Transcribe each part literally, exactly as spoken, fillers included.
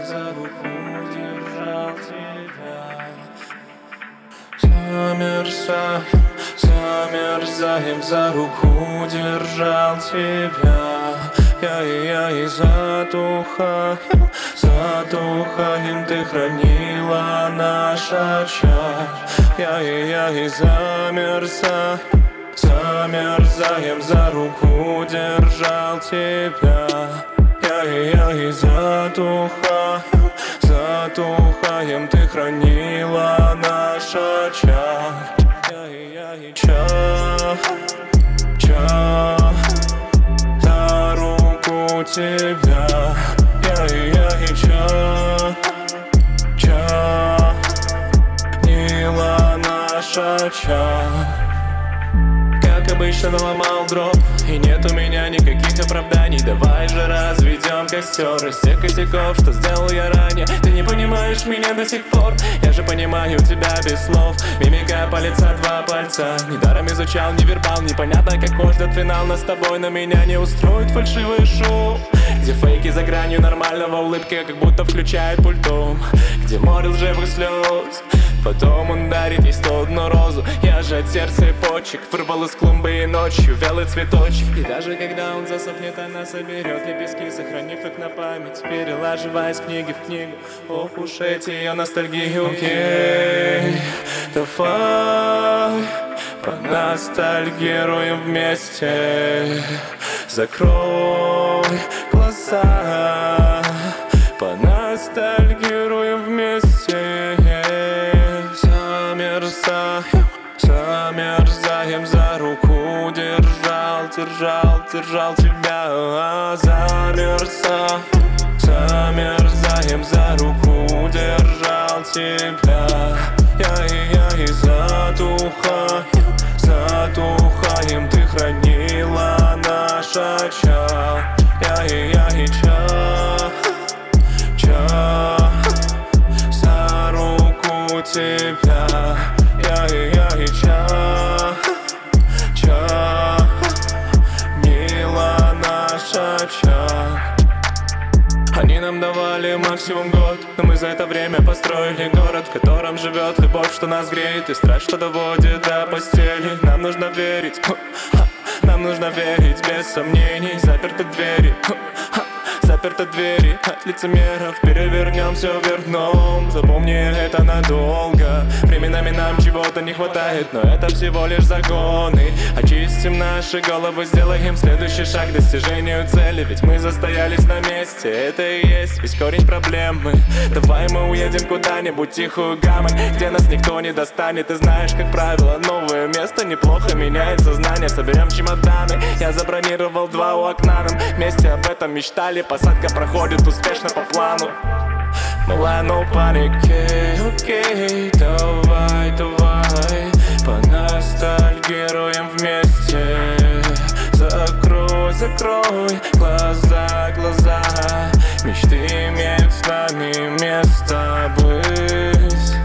за руку держал тебя. Замерзаем, замерзаем, за руку держал тебя. Я и я и затухаем, затухаем, ты хранила наш очаг. Я и я и замерзаем, замерзаем, за руку держал тебя. Я и я и затухаем, затухаем, ты хранила наш очаг. Я и я и чах, чах, за руку тебя. Я и я и чах, чах, хранила наш очаг. Как обычно наломал дров, и нет у меня никаких оправданий. Давай же разведем костер из тех косяков, что сделал я ранее. Ты не понимаешь меня до сих пор, я же понимаю тебя без слов. Мимика палеца, два пальца, недаром изучал невербал. Непонятно, какой ждет финал, но с тобой на меня не устроит фальшивое шоу. Где фейки за гранью нормального, улыбки как будто включает пультом. Где море лживых слез, потом он дарит ей сто одну розу. Я же от сердца и почек вырвал из клумбы и ночью вялый цветочек. И даже когда он засохнет, она соберет лепестки, сохранив их на память, перелаживая из книги в книгу. Ох уж эти ее ностальгии. Окей, давай поностальгируем вместе. Закрой глаза, поностальгируем вместе. Замерзаем, замерзаем, за руку держал, держал, держал тебя. Замерзаем, замерзаем, за руку держал тебя. Я и я и затухаем, затухаем, ты хранила наш очаг. Я и я и чах, чах, за руку тебя. Я и я и чах, чах, мила наш очаг. Они нам давали максимум год, но мы за это время построили город, в котором живет любовь, что нас греет, и страсть, что доводит до постели. Нам нужно верить, нам нужно верить без сомнений. Заперты двери, заперты двери от лицемеров. Перевернем все вверх дном. Запомни, это надолго. Временами нам чего-то не хватает, но это всего лишь загоны. Очистим наши головы, сделаем следующий шаг к достижению цели. Ведь мы застоялись на месте, это и есть весь корень проблемы. Давай мы уедем куда-нибудь, тихую гавань, где нас никто не достанет. Ты знаешь, как правило, новое место неплохо меняет сознание. Соберем чемоданы, я забронировал два у окна. Нам вместе об этом мечтали. Посадка проходит успешно по плану. Малая, no паники, окей, давай, давай поностальгируем вместе. Закрой, закрой глаза, глаза, мечты имеют с нами место быть.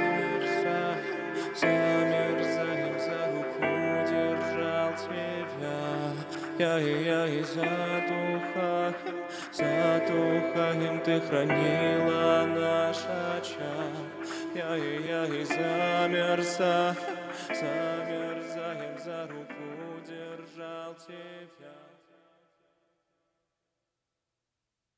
Замерзаем, за руку держал тебя. Я и я и затухаем, затухаем, ты хранила наш очаг. Я и я и замерзаем, замерзаем, за руку держал тебя.